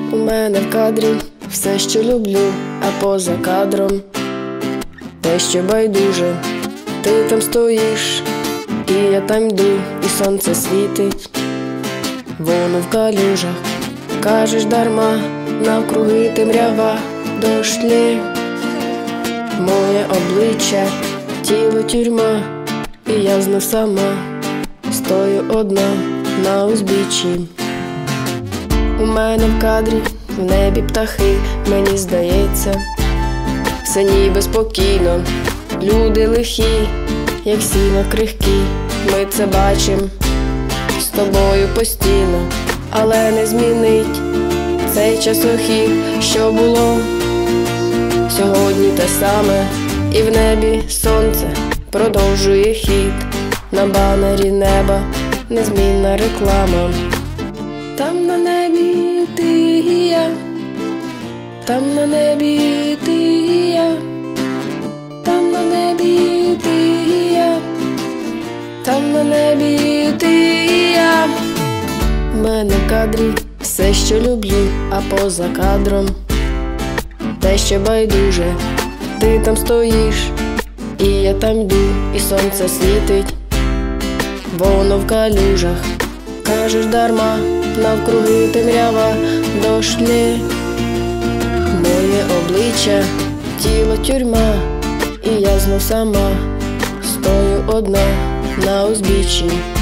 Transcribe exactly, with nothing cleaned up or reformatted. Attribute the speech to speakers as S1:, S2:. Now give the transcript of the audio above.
S1: У мене в кадрі все, що люблю, а поза кадром те, що байдуже. Ти там стоїш, і я там йду, і сонце світить, воно в калюжах. Кажеш дарма, навкруги темрява, дощ лє. Моє обличчя, тіло тюрма, і я знов сама стою одна на узбіччі. У мене в кадрі, в небі птахи, мені здається, все ніби спокійно. Люди лихі, як сіно крихкі, ми це бачим з тобою постійно. Але не змінить цей часохід, що було сьогодні те саме. І в небі сонце продовжує хід, на банері неба незмінна реклама. Там на небі ти і я, там на небі ти і я, там на небі ти і я, там на небі ти і я. У мене в кадрі все, що люблю, а поза кадром те, що байдуже. Ти там стоїш, і я там йду, і сонце світить, воно в калюжах. Кажеш дарма, навкруги темрява, дощ лє. Моє обличчя, тіло тюрма, і я знов сама стою одна на узбіччі.